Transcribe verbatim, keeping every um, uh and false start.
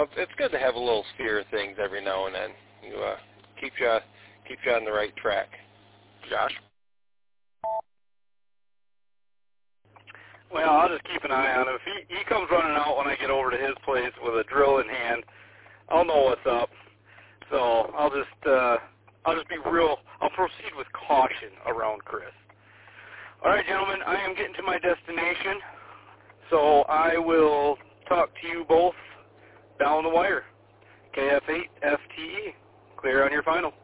it's good to have a little sphere of things every now and then. You uh, keep you keep you on the right track. Josh? Well, I'll just keep an eye on him. If he, he comes running out when I get over to his place with a drill in hand, I'll know what's up. So I'll just uh, I'll just be real. I'll proceed with caution around Chris. All right, gentlemen, I am getting to my destination, so I will talk to you both down the wire. K F eight F T E. Clear on your final.